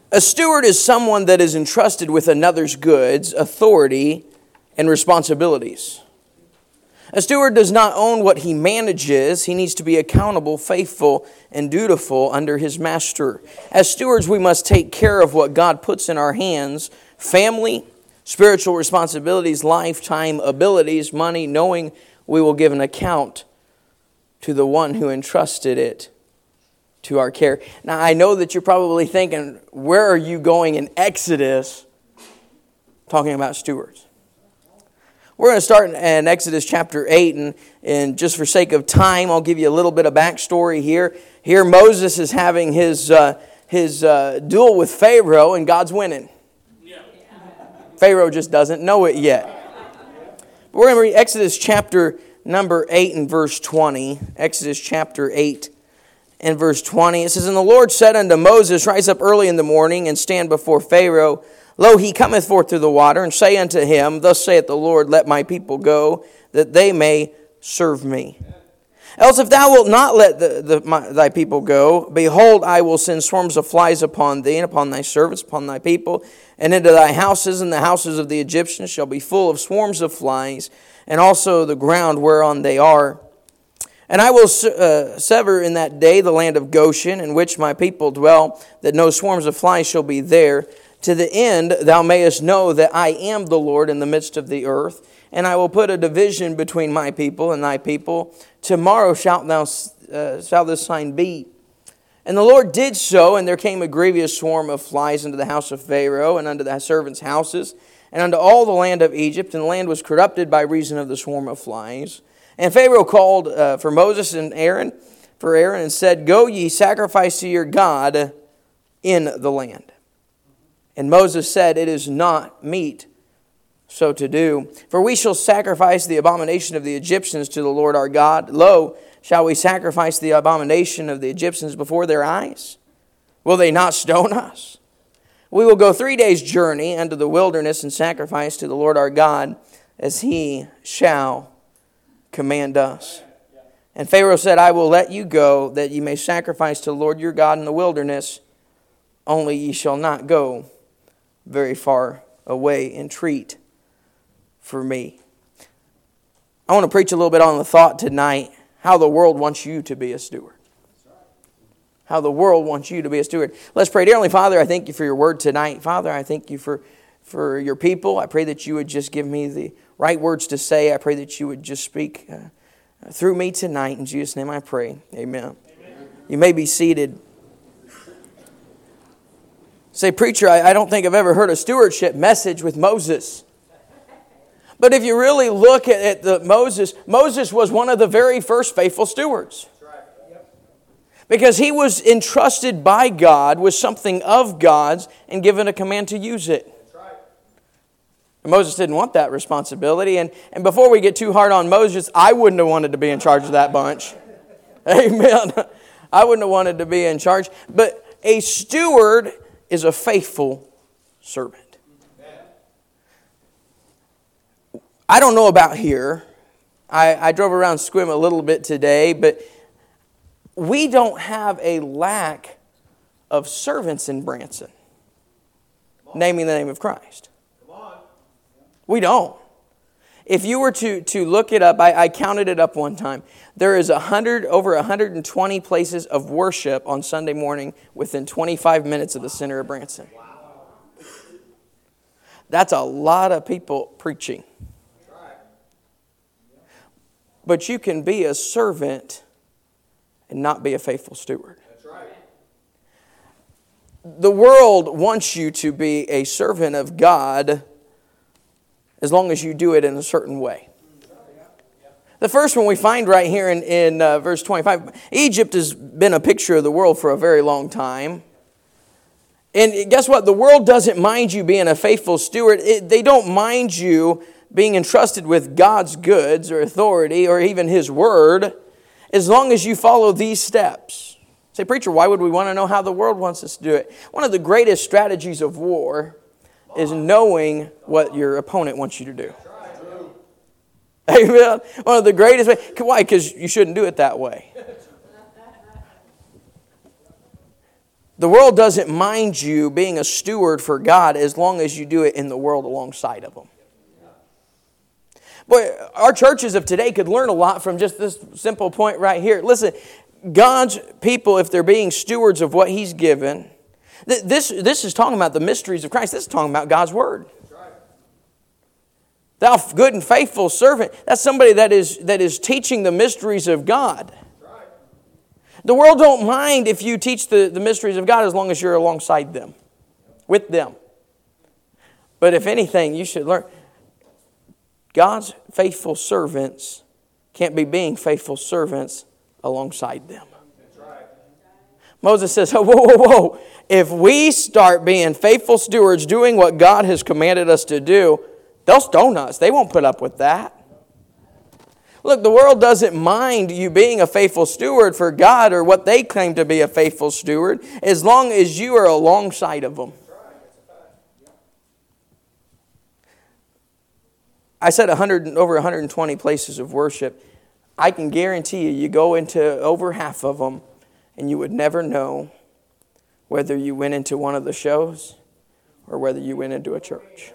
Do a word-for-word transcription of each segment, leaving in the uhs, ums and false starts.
A steward is someone that is entrusted with another's goods, authority, and responsibilities. A steward does not own what he manages. He needs to be accountable, faithful, and dutiful under his master. As stewards, we must take care of what God puts in our hands: family, spiritual responsibilities, lifetime abilities, money, knowing we will give an account to the one who entrusted it to our care. Now, I know that you're probably thinking, where are you going in Exodus talking about stewards? We're going to start in Exodus chapter eight, and, and just for sake of time, I'll give you a little bit of backstory here. Here Moses is having his, uh, his uh, duel with Pharaoh, and God's winning. Yeah. Pharaoh just doesn't know it yet. But we're going to read Exodus chapter number eight and verse twenty. Exodus chapter eight. In verse twenty, it says, "And the Lord said unto Moses, Rise up early in the morning, and stand before Pharaoh. Lo, he cometh forth through the water, and say unto him, Thus saith the Lord, Let my people go, that they may serve me. Else if thou wilt not let the, the, my, thy people go, behold, I will send swarms of flies upon thee, and upon thy servants, upon thy people, and into thy houses, and the houses of the Egyptians shall be full of swarms of flies, and also the ground whereon they are. And I will uh, sever in that day the land of Goshen, in which my people dwell, that no swarms of flies shall be there, to the end thou mayest know that I am the Lord in the midst of the earth. And I will put a division between my people and thy people. Tomorrow shalt thou uh, shall this sign be. And the Lord did so, and there came a grievous swarm of flies into the house of Pharaoh, and unto thy servants' houses, and unto all the land of Egypt, and the land was corrupted by reason of the swarm of flies. And Pharaoh called uh, for Moses and Aaron, for Aaron, and said, Go ye, sacrifice to your God in the land. And Moses said, It is not meet so to do. For we shall sacrifice the abomination of the Egyptians to the Lord our God. Lo, shall we sacrifice the abomination of the Egyptians before their eyes? Will they not stone us? We will go three days' journey unto the wilderness and sacrifice to the Lord our God, as he shall command us. And Pharaoh said, I will let you go, that ye may sacrifice to the Lord your God in the wilderness. Only ye shall not go very far away. Entreat for me. I want to preach a little bit on the thought tonight, how the world wants you to be a steward. How the world wants you to be a steward. Let's pray. Dear Heavenly Father, I thank you for your word tonight. Father, I thank you for, for your people. I pray that you would just give me the right words to say. I pray that you would just speak uh, through me tonight. In Jesus' name I pray. Amen. Amen. You may be seated. Say, preacher, I, I don't think I've ever heard a stewardship message with Moses. But if you really look at, at the Moses, Moses was one of the very first faithful stewards. Because he was entrusted by God with something of God's and given a command to use it. And Moses didn't want that responsibility. And, and before we get too hard on Moses, I wouldn't have wanted to be in charge of that bunch. Amen. I wouldn't have wanted to be in charge. But a steward is a faithful servant. I don't know about here. I, I drove around Sequim a little bit today, but we don't have a lack of servants in Branson, naming the name of Christ. We don't. If you were to, to look it up, I, I counted it up one time. There is a hundred over one hundred twenty places of worship on Sunday morning within twenty-five minutes of the center of Branson. That's a lot of people preaching. But you can be a servant and not be a faithful steward. That's right. The world wants you to be a servant of God as long as you do it in a certain way. The first one we find right here in, in uh, verse twenty-five. Egypt has been a picture of the world for a very long time. And guess what? The world doesn't mind you being a faithful steward. It, they don't mind you being entrusted with God's goods or authority or even His Word, as long as you follow these steps. Say, preacher, why would we want to know how the world wants us to do it? One of the greatest strategies of war is knowing what your opponent wants you to do. Amen. One of the greatest ways. Why? Because you shouldn't do it that way. The world doesn't mind you being a steward for God as long as you do it in the world alongside of them. Boy, our churches of today could learn a lot from just this simple point right here. Listen, God's people, if they're being stewards of what He's given, th- this, this is talking about the mysteries of Christ. This is talking about God's Word. Thou good and faithful servant. That's somebody that is, that is teaching the mysteries of God. The world don't mind if you teach the, the mysteries of God as long as you're alongside them, with them. But if anything, you should learn. God's faithful servants can't be being faithful servants alongside them. Moses says, oh, whoa, whoa, whoa. If we start being faithful stewards, doing what God has commanded us to do, they'll stone us. They won't put up with that. Look, the world doesn't mind you being a faithful steward for God or what they claim to be a faithful steward as long as you are alongside of them. I said one hundred, over one hundred twenty places of worship. I can guarantee you, you go into over half of them and you would never know whether you went into one of the shows or whether you went into a church.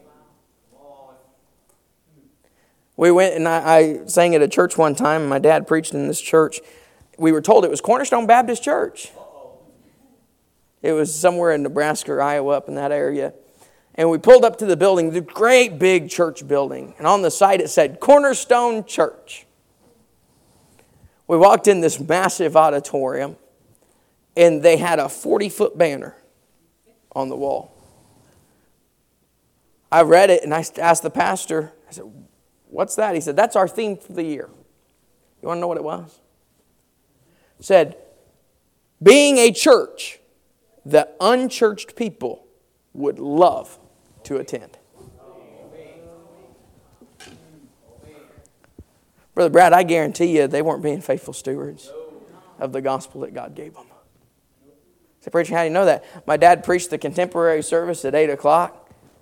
We went and I, I sang at a church one time, and my dad preached in this church. We were told it was Cornerstone Baptist Church. It was somewhere in Nebraska or Iowa, up in that area. And we pulled up to the building, the great big church building. And on the side it said, Cornerstone Church. We walked in this massive auditorium, and they had a forty-foot banner on the wall. I read it, and I asked the pastor, I said, what's that? He said, that's our theme for the year. You want to know what it was? It said, being a church that unchurched people would love to attend. Brother Brad, I guarantee you they weren't being faithful stewards of the gospel that God gave them. I said, preacher, how do you know that? My dad preached the contemporary service at eight o'clock.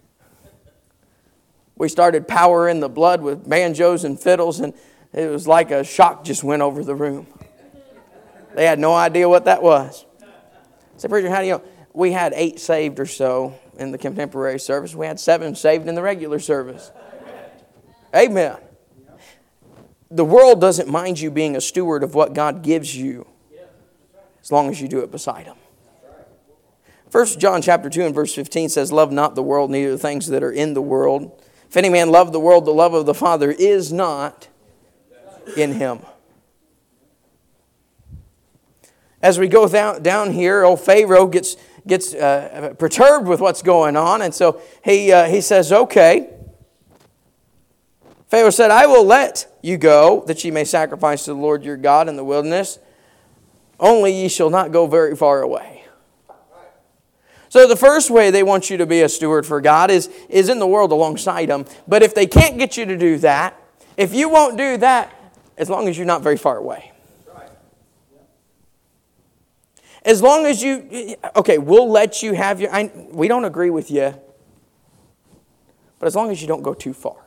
We started Power in the Blood with banjos and fiddles, and it was like a shock just went over the room. They had no idea what that was. I said, preacher, how do you know? We had eight saved or so in the contemporary service. We had seven saved in the regular service. Amen. The world doesn't mind you being a steward of what God gives you as long as you do it beside Him. First John chapter two and verse fifteen says, love not the world, neither the things that are in the world. If any man love the world, the love of the Father is not in him. As we go down, down here, old Pharaoh gets gets uh, perturbed with what's going on, and so he uh, he says, okay. Pharaoh said, I will let you go, that ye may sacrifice to the Lord your God in the wilderness. Only ye shall not go very far away. So the first way they want you to be a steward for God is, is in the world alongside them. But if they can't get you to do that, if you won't do that, as long as you're not very far away. As long as you, okay, we'll let you have your, I, we don't agree with you. But as long as you don't go too far.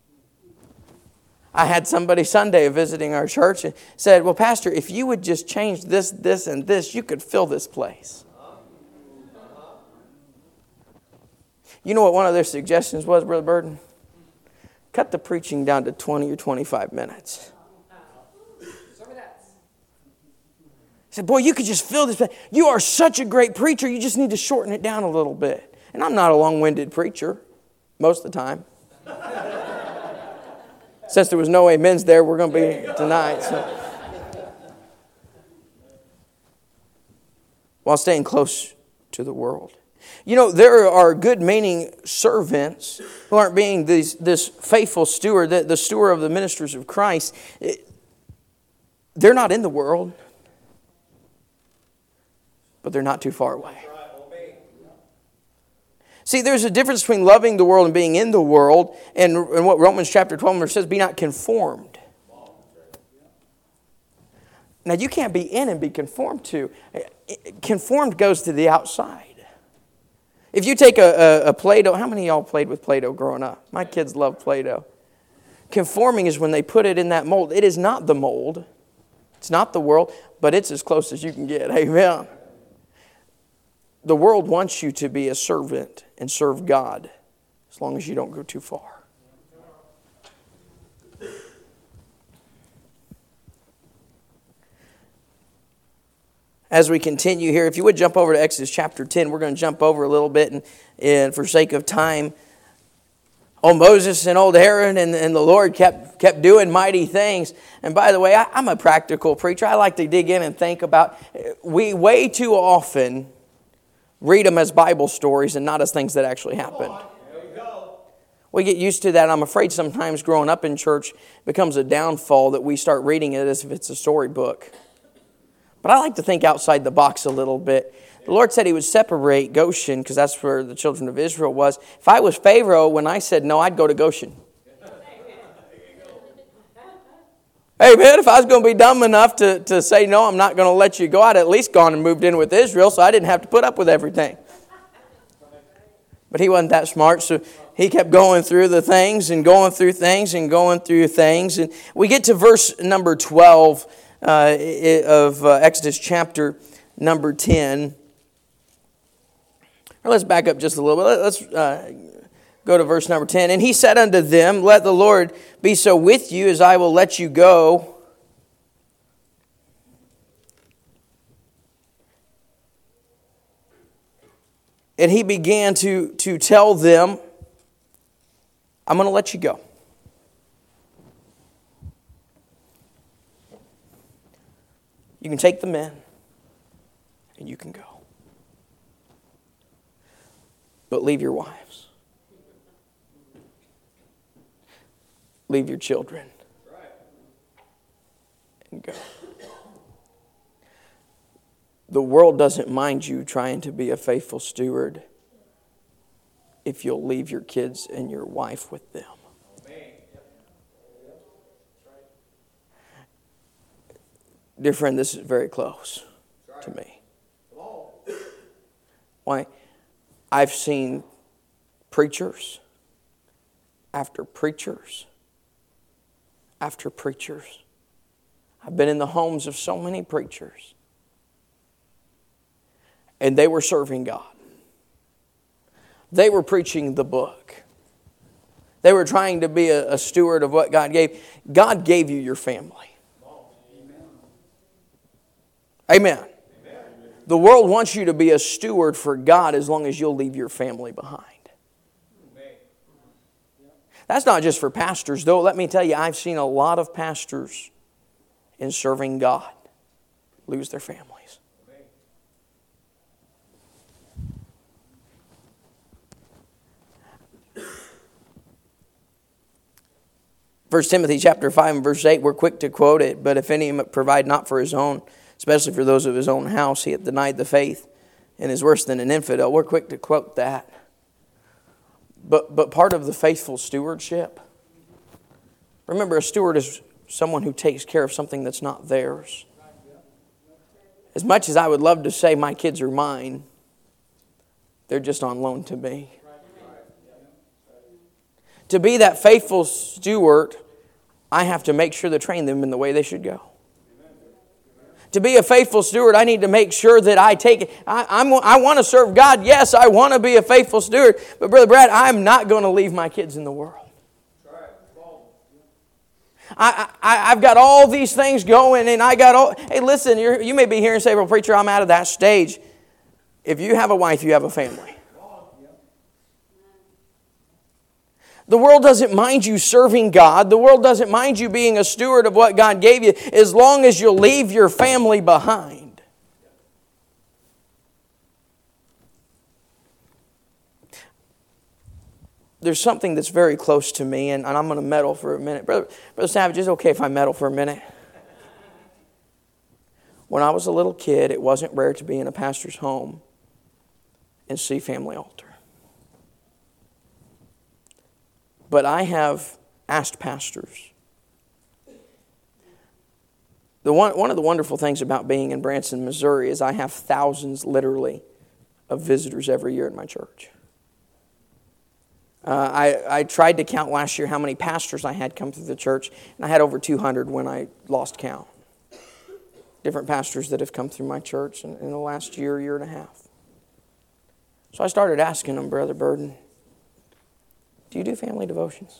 I had somebody Sunday visiting our church and said, well, Pastor, if you would just change this, this, and this, you could fill this place. You know what one of their suggestions was, Brother Burden? Cut the preaching down to twenty or twenty-five minutes. I said, boy, you could just fill this place. You are such a great preacher, you just need to shorten it down a little bit. And I'm not a long-winded preacher most of the time. Since there was no amens there, we're going to be tonight. So. While staying close to the world. You know, there are good-meaning servants who aren't being these, this faithful steward, the, the steward of the ministers of Christ. It, they're not in the world, but they're not too far away. See, there's a difference between loving the world and being in the world, and, and what Romans chapter twelve says, be not conformed. Now, you can't be in and be conformed to. Conformed goes to the outside. If you take a, a, a Play-Doh, how many of y'all played with Play-Doh growing up? My kids love Play-Doh. Conforming is when they put it in that mold. It is not the mold. It's not the world, but it's as close as you can get. Amen. The world wants you to be a servant and serve God as long as you don't go too far. As we continue here, if you would jump over to Exodus chapter ten, we're going to jump over a little bit, and, and for sake of time, old Moses and old Aaron and, and the Lord kept kept doing mighty things. And by the way, I, I'm a practical preacher. I like to dig in and think about, we way too often read them as Bible stories and not as things that actually happened. We get used to that. I'm afraid sometimes growing up in church becomes a downfall that we start reading it as if it's a storybook. But I like to think outside the box a little bit. The Lord said He would separate Goshen, because that's where the children of Israel was. If I was Pharaoh, when I said no, I'd go to Goshen. Hey man, if I was going to be dumb enough to, to say no, I'm not going to let you go, I'd at least gone and moved in with Israel so I didn't have to put up with everything. But he wasn't that smart, so he kept going through the things and going through things and going through things. And we get to verse number twelve uh, of uh, Exodus chapter number ten. Or let's back up just a little bit. Let's uh, go to verse number ten. And he said unto them, let the Lord be so with you as I will let you go. And he began to, to tell them, I'm going to let you go. You can take the men, and you can go. But leave your wives. Leave your children. And go. The world doesn't mind you trying to be a faithful steward if you'll leave your kids and your wife with them. Dear friend, this is very close to me. Why? I've seen preachers after preachers after preachers. I've been in the homes of so many preachers. And they were serving God. They were preaching the book. They were trying to be a, a steward of what God gave. God gave you your family. Amen. Amen. The world wants you to be a steward for God as long as you'll leave your family behind. That's not just for pastors, though. Let me tell you, I've seen a lot of pastors in serving God lose their families. First Timothy chapter five and verse eight, we're quick to quote it, but if any provide not for his own, especially for those of his own house, he hath denied the faith and is worse than an infidel. We're quick to quote that. But but part of the faithful stewardship, remember, a steward is someone who takes care of something that's not theirs. As much as I would love to say my kids are mine, they're just on loan to me. To be that faithful steward, I have to make sure to train them in the way they should go. To be a faithful steward, I need to make sure that I take it. I, I'm, I want to serve God. Yes, I want to be a faithful steward. But Brother Brad, I'm not going to leave my kids in the world. I, I, I've got all these things going, and I got all... Hey, listen, you're, you may be here and say, well, preacher, I'm out of that stage. If you have a wife, you have a family. The world doesn't mind you serving God. The world doesn't mind you being a steward of what God gave you as long as you'll leave your family behind. There's something that's very close to me, and, and I'm going to meddle for a minute. Brother, Brother Savage, is it okay if I meddle for a minute? When I was a little kid, it wasn't rare to be in a pastor's home and see family altar. But I have asked pastors. The one, one of the wonderful things about being in Branson, Missouri is I have thousands, literally, of visitors every year in my church. Uh, I, I tried to count last year how many pastors I had come through the church, and I had over two hundred when I lost count. Different pastors that have come through my church in, in the last year, year and a half. So I started asking him, Brother Burden, do you do family devotions?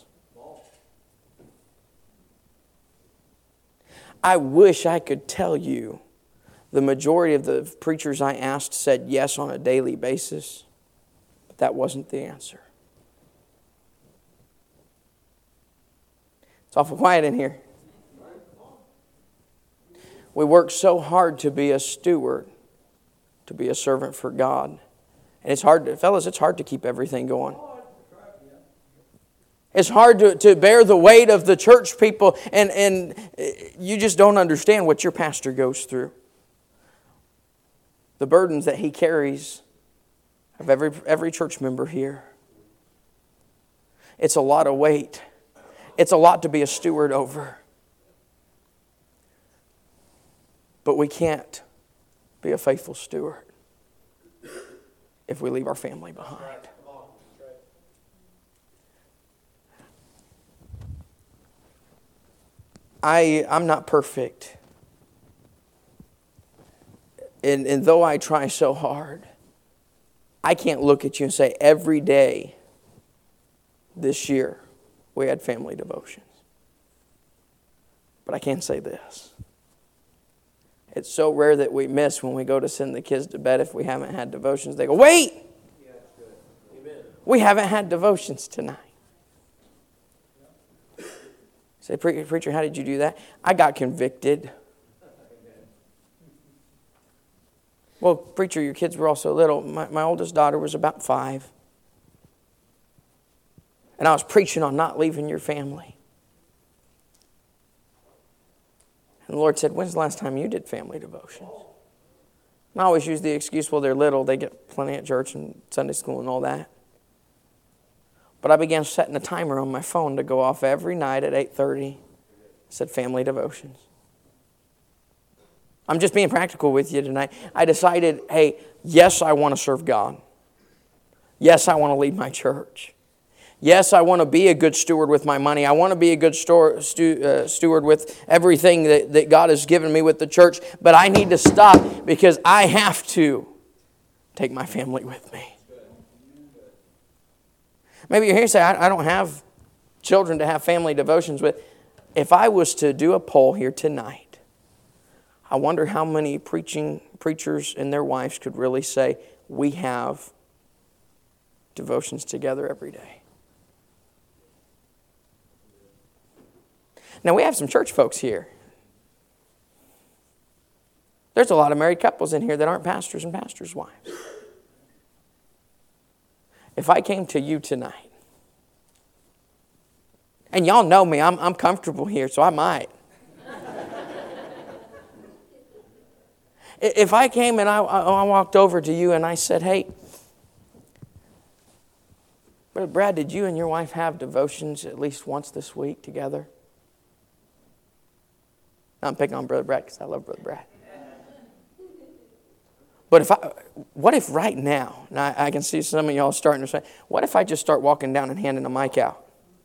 I wish I could tell you the majority of the preachers I asked said yes on a daily basis, but that wasn't the answer. It's awful quiet in here. We work so hard to be a steward, to be a servant for God. And it's hard to, fellas, it's hard to keep everything going. It's hard to, to bear the weight of the church people, and, and you just don't understand what your pastor goes through. The burdens that he carries of every, every church member here. It's a lot of weight. It's a lot to be a steward over. But we can't be a faithful steward if we leave our family behind. I, I'm not perfect. And, and though I try so hard, I can't look at you and say every day this year we had family devotions. But I can say this. It's so rare that we miss when we go to send the kids to bed if we haven't had devotions. They go, wait! Yeah, that's good. Amen. We haven't had devotions tonight. Say, preacher, how did you do that? I got convicted. Well, preacher, your kids were all so little. My, my oldest daughter was about five. And I was preaching on not leaving your family. And the Lord said, when's the last time you did family devotions? And I always use the excuse, well, they're little. They get plenty at church and Sunday school and all that. But I began setting a timer on my phone to go off every night at eight thirty. I said, family devotions. I'm just being practical with you tonight. I decided, hey, yes, I want to serve God. Yes, I want to lead my church. Yes, I want to be a good steward with my money. I want to be a good store, stu, uh, steward with everything that, that God has given me with the church. But I need to stop because I have to take my family with me. Maybe you're here and say, I, I don't have children to have family devotions with. If I was to do a poll here tonight, I wonder how many preaching preachers and their wives could really say, we have devotions together every day. Now, we have some church folks here. There's a lot of married couples in here that aren't pastors and pastors' wives. If I came to you tonight, and y'all know me, I'm, I'm comfortable here, so I might. If I came and I, I walked over to you and I said, hey, Brother Brad, did you and your wife have devotions at least once this week together? I'm picking on Brother Brad because I love Brother Brad. But if I, what if right now, and I, I can see some of y'all starting to say, what if I just start walking down and handing a mic out?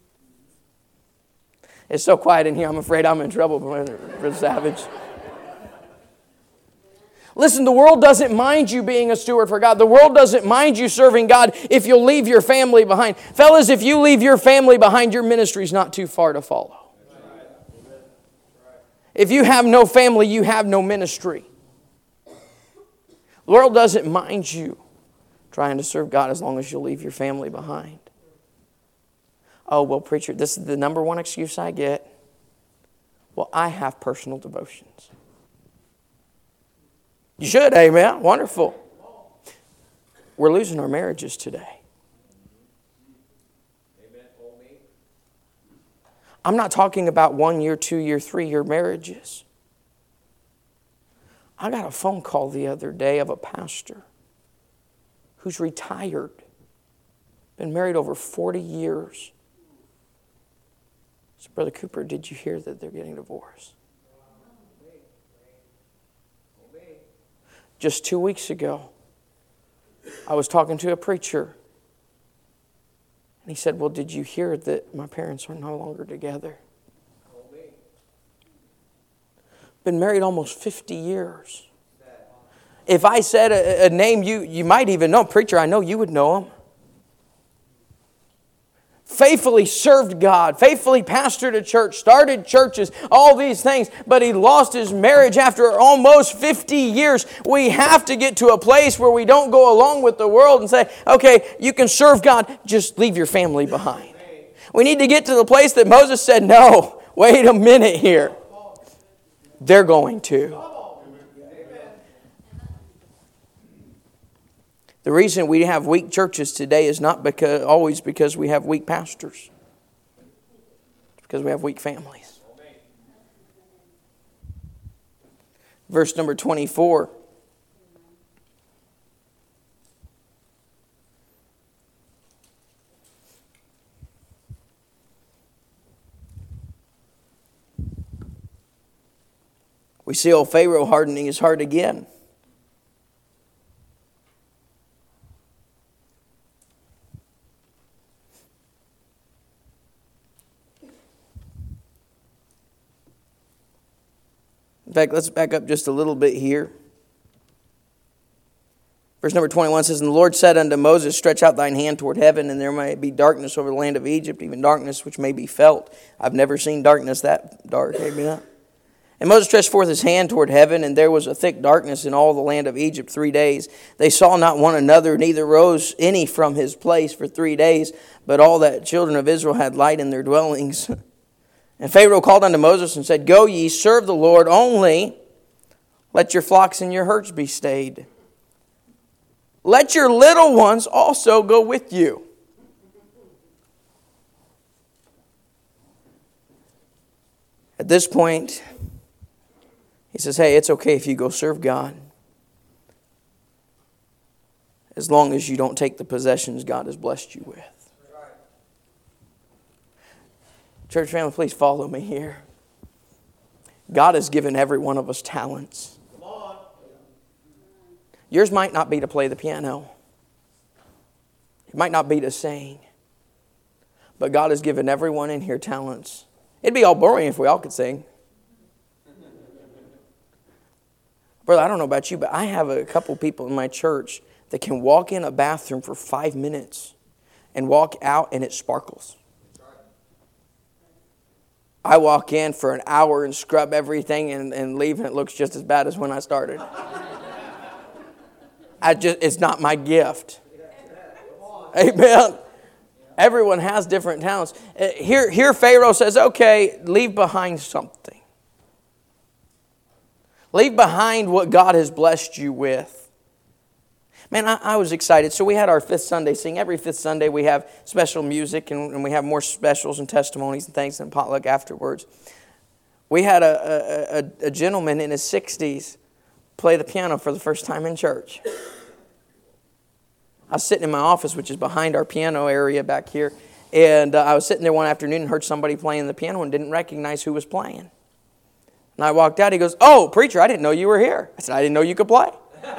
It's so quiet in here, I'm afraid I'm in trouble, Brother Savage. Listen, the world doesn't mind you being a steward for God. The world doesn't mind you serving God if you'll leave your family behind. Fellas, if you leave your family behind, your ministry's not too far to follow. If you have no family, you have no ministry. The world doesn't mind you trying to serve God as long as you'll leave your family behind. Oh, well, preacher, this is the number one excuse I get. Well, I have personal devotions. You should, amen. Wonderful. We're losing our marriages today. I'm not talking about one year, two year, three year marriages. I got a phone call the other day of a pastor who's retired, been married over forty years. So, Brother Cooper, did you hear that they're getting divorced? Just two weeks ago, I was talking to a preacher. And he said, well, did you hear that my parents are no longer together? Been married almost fifty years. If I said a, a name you, you might even know, preacher, I know you would know him. Faithfully served God, faithfully pastored a church, started churches, all these things, but he lost his marriage after almost fifty years. We have to get to a place where we don't go along with the world and say, okay, you can serve God, just leave your family behind. We need to get to the place that Moses said, no, wait a minute here. They're going to. The reason we have weak churches today is not because always because we have weak pastors. It's because we have weak families. Verse number twenty-four. We see old Pharaoh hardening his heart again. In fact, let's back up just a little bit here. Verse number twenty-one says, And the Lord said unto Moses, Stretch out thine hand toward heaven, and there may be darkness over the land of Egypt, even darkness which may be felt. I've never seen darkness that dark. Amen. And Moses stretched forth his hand toward heaven, and there was a thick darkness in all the land of Egypt three days. They saw not one another, neither rose any from his place for three days, but all that children of Israel had light in their dwellings. And Pharaoh called unto Moses and said, Go ye, serve the Lord, only let your flocks and your herds be stayed. Let your little ones also go with you. At this point, he says, hey, it's okay if you go serve God, as long as you don't take the possessions God has blessed you with. Church family, please follow me here. God has given every one of us talents. Yours might not be to play the piano. It might not be to sing. But God has given everyone in here talents. It'd be all boring if we all could sing. Brother, I don't know about you, but I have a couple people in my church that can walk in a bathroom for five minutes and walk out and it sparkles. I walk in for an hour and scrub everything and, and leave, and it looks just as bad as when I started. I just it's not my gift. Amen. Everyone has different talents. Here, here Pharaoh says, okay, leave behind something. Leave behind what God has blessed you with. Man, I, I was excited. So we had our fifth Sunday sing. Every fifth Sunday we have special music and, and we have more specials and testimonies and things and potluck afterwards. We had a, a, a gentleman in his sixties play the piano for the first time in church. I was sitting in my office, which is behind our piano area back here, and uh, I was sitting there one afternoon and heard somebody playing the piano and didn't recognize who was playing. And I walked out. He goes, "Oh, preacher, I didn't know you were here." I said, "I didn't know you could play."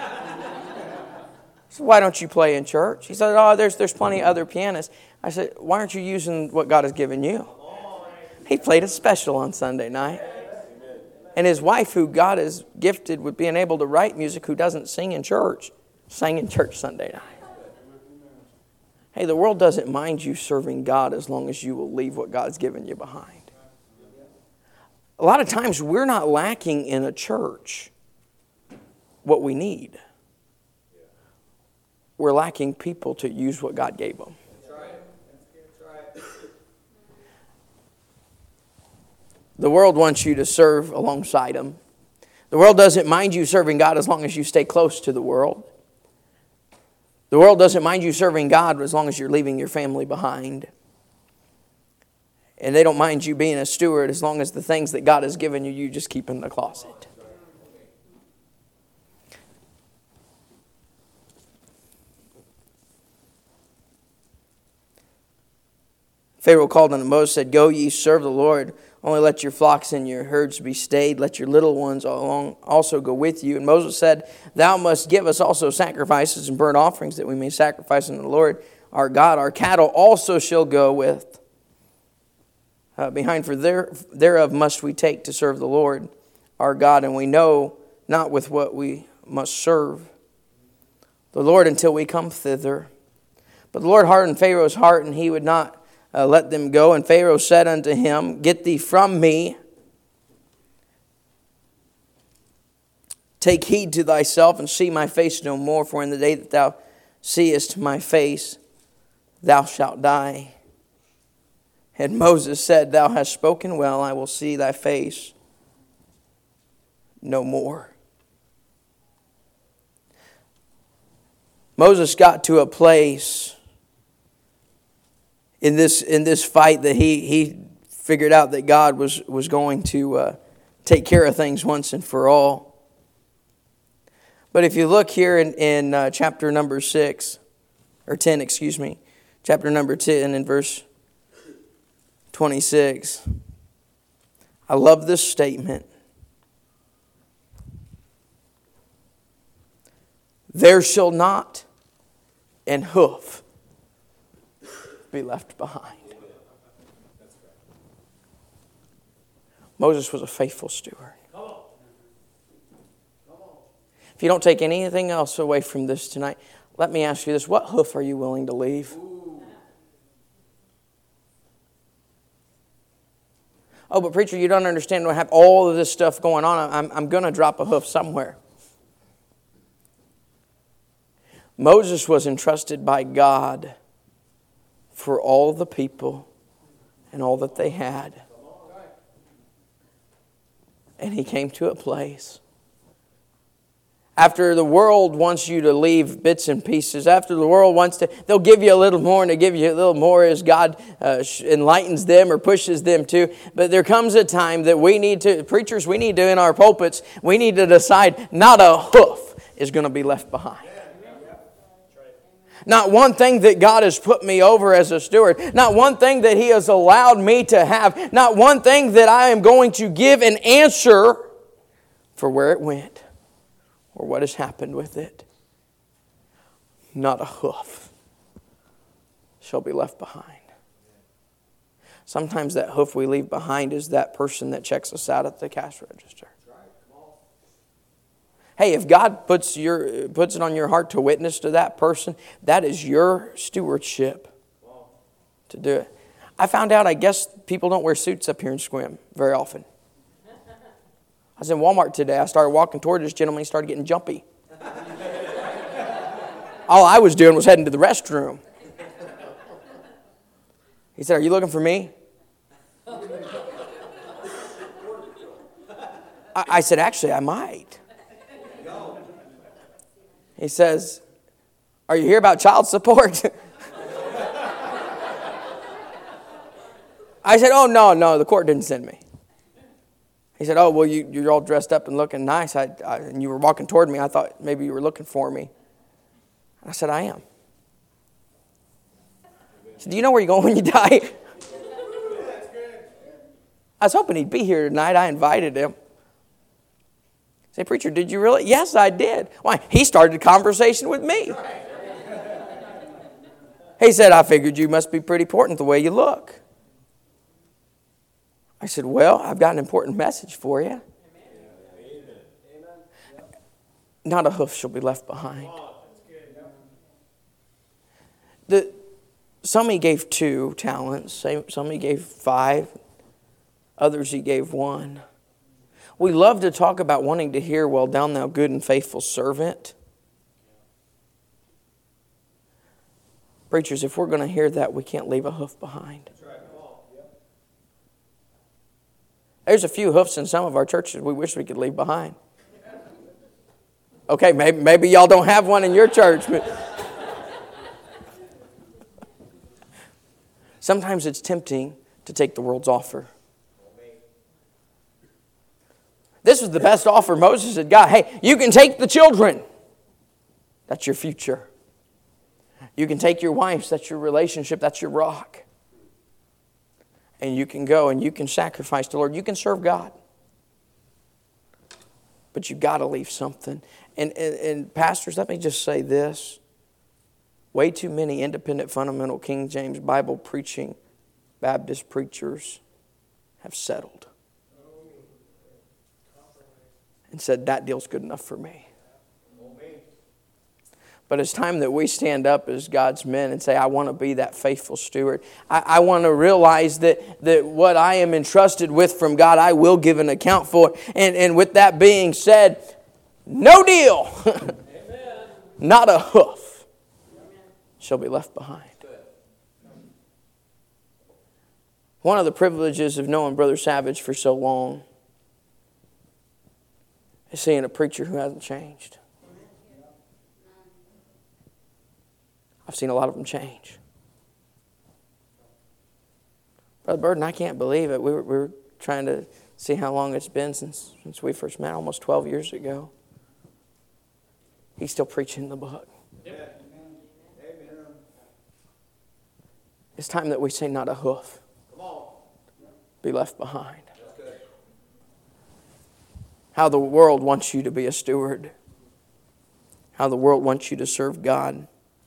I said, "Why don't you play in church?" He said, "Oh, there's there's plenty of other pianists." I said, "Why aren't you using what God has given you?" He played a special on Sunday night. And his wife, who God has gifted with being able to write music, who doesn't sing in church, sang in church Sunday night. Hey, the world doesn't mind you serving God as long as you will leave what God's given you behind. A lot of times we're not lacking in a church what we need. We're lacking people to use what God gave them. The world wants you to serve alongside them. The world doesn't mind you serving God as long as you stay close to the world. The world doesn't mind you serving God as long as you're leaving your family behind. And they don't mind you being a steward as long as the things that God has given you, you just keep in the closet. Pharaoh called unto Moses and said, "Go ye, serve the Lord. Only let your flocks and your herds be stayed. Let your little ones along also go with you." And Moses said, "Thou must give us also sacrifices and burnt offerings, that we may sacrifice unto the Lord our God. Our cattle also shall go with. Uh, behind for there, thereof must we take to serve the Lord our God. And we know not with what we must serve the Lord until we come thither. But the Lord hardened Pharaoh's heart, and he would not uh, let them go. And Pharaoh said unto him, Get thee from me. Take heed to thyself, and see my face no more. For in the day that thou seest my face, thou shalt die. And Moses said, Thou hast spoken well, I will see thy face no more. Moses got to a place in this in this fight that he he figured out that God was, was going to uh, take care of things once and for all. But if you look here in, in uh, chapter number six, or ten, excuse me, chapter number ten in verse twenty-six, I love this statement. There shall not an hoof be left behind. Moses was a faithful steward. If you don't take anything else away from this tonight, let me ask you this. What hoof are you willing to leave? Oh, but preacher, you don't understand. I have all of this stuff going on. I'm, I'm going to drop a hoof somewhere. Moses was entrusted by God for all the people and all that they had. And he came to a place. After the world wants you to leave bits and pieces, after the world wants to, they'll give you a little more and they give you a little more as God uh, enlightens them or pushes them to. But there comes a time that we need to, preachers, we need to, in our pulpits, we need to decide not a hoof is going to be left behind. Not one thing that God has put me over as a steward. Not one thing that He has allowed me to have. Not one thing that I am going to give an answer for where it went or what has happened with it. Not a hoof shall be left behind. Sometimes that hoof we leave behind is that person that checks us out at the cash register. Hey, if God puts your puts it on your heart to witness to that person, that is your stewardship to do it. I found out, I guess people don't wear suits up here in Sequim very often. I was in Walmart today. I started walking toward this gentleman. He started getting jumpy. All I was doing was heading to the restroom. He said, "Are you looking for me?" I, I said, "Actually, I might." He says, "Are you here about child support?" I said, "Oh, no, no, the court didn't send me." He said, "Oh, well, you, you're all dressed up and looking nice, I, I, and you were walking toward me. I thought maybe you were looking for me." I said, "I am." He said, "Do you know where you're going when you die?" I was hoping he'd be here tonight. I invited him. I said, "Preacher, did you really?" "Yes, I did." Why? He started a conversation with me. He said, "I figured you must be pretty important the way you look." I said, "Well, I've got an important message for you." Not a hoof shall be left behind. The, some he gave two talents, some he gave five, others he gave one. We love to talk about wanting to hear, "Well done, thou good and faithful servant." Preachers, if we're going to hear that, we can't leave a hoof behind. There's a few hoofs in some of our churches we wish we could leave behind. Okay, maybe, maybe y'all don't have one in your church, but sometimes it's tempting to take the world's offer. This was the best offer Moses had got. Hey, you can take the children. That's your future. You can take your wives. That's your relationship. That's your rock. And you can go and you can sacrifice to the Lord. You can serve God. But you've got to leave something. And, and, and pastors, let me just say this. Way too many independent, fundamental, King James Bible preaching Baptist preachers have settled and said, "That deal's good enough for me." But it's time that we stand up as God's men and say, I want to be that faithful steward. I, I want to realize that, that what I am entrusted with from God, I will give an account for. And, and with that being said, no deal. Not a hoof shall be left behind. One of the privileges of knowing Brother Savage for so long is seeing a preacher who hasn't changed. I've seen a lot of them change. Brother Burden, I can't believe it. We were, we were trying to see how long it's been since, since we first met, almost twelve years ago. He's still preaching the book. Yep. It's time that we say not a hoof be left behind. How the world wants you to be a steward. How the world wants you to serve God.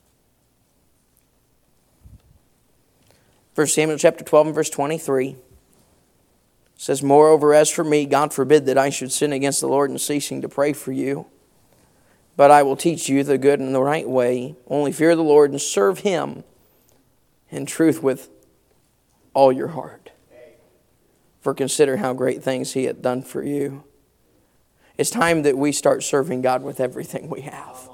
First Samuel chapter twelve and verse twenty-three says, Moreover, as for me, God forbid that I should sin against the Lord in ceasing to pray for you. But I will teach you the good and the right way. Only fear the Lord and serve Him in truth with all your heart. For consider how great things He hath done for you. It's time that we start serving God with everything we have.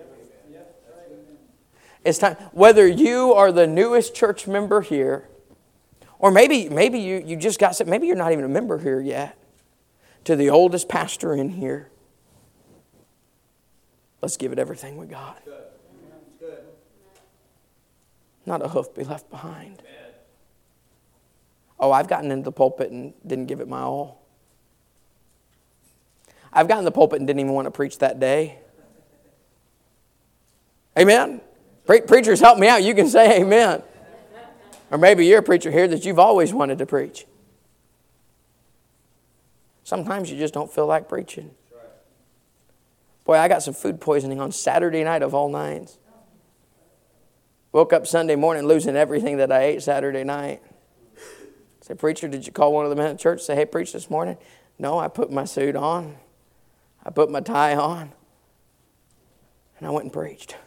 It's time, whether you are the newest church member here, or maybe maybe you, you just got, maybe you're not even a member here yet, to the oldest pastor in here, let's give it everything we got. Not a hoof be left behind. Oh, I've gotten into the pulpit and didn't give it my all. I've gotten in the pulpit and didn't even want to preach that day. Amen? Pre- preachers, help me out. You can say amen. Or maybe you're a preacher here that you've always wanted to preach. Sometimes you just don't feel like preaching. Boy, I got some food poisoning on Saturday night of all nights. Woke up Sunday morning losing everything that I ate Saturday night. Say, preacher, did you call one of the men at church? Say, hey, preach this morning? No, I put my suit on. I put my tie on. And I went and preached.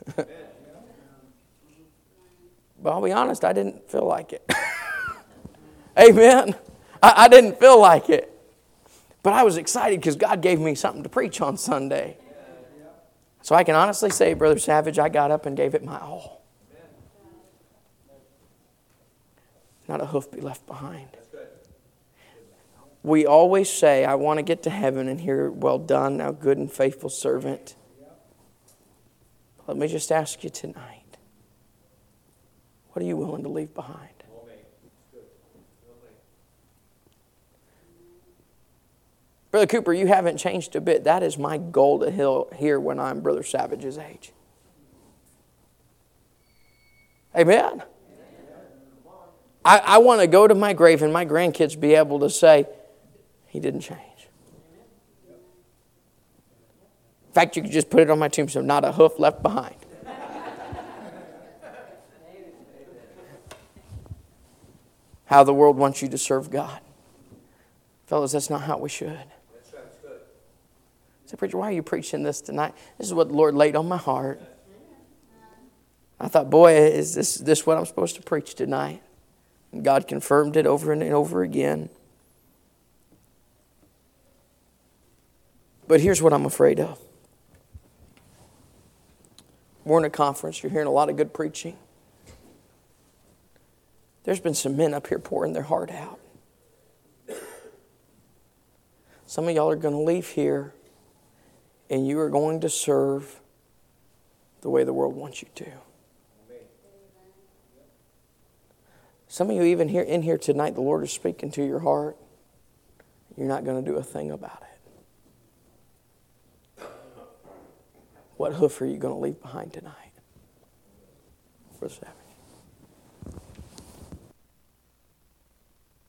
But I'll be honest, I didn't feel like it. Amen. I, I didn't feel like it. But I was excited because God gave me something to preach on Sunday. So I can honestly say, Brother Savage, I got up and gave it my all. Not a hoof be left behind. We always say, I want to get to heaven and hear, well done, thou good and faithful servant. Let me just ask you tonight, what are you willing to leave behind? Brother Cooper, you haven't changed a bit. That is my goal to hear when I'm Brother Savage's age. Amen? I, I want to go to my grave and my grandkids be able to say, he didn't change. In fact, you could just put it on my tombstone, not a hoof left behind. How the world wants you to serve God. Fellas, that's not how we should. I said, preacher, why are you preaching this tonight? This is what the Lord laid on my heart. I thought, boy, is this, this what I'm supposed to preach tonight? And God confirmed it over and over again. But here's what I'm afraid of. We're in a conference. You're hearing a lot of good preaching. There's been some men up here pouring their heart out. Some of y'all are going to leave here and you are going to serve the way the world wants you to. Some of you even here in here tonight, the Lord is speaking to your heart. You're not going to do a thing about it. What hoof are you going to leave behind tonight? Brother Savage.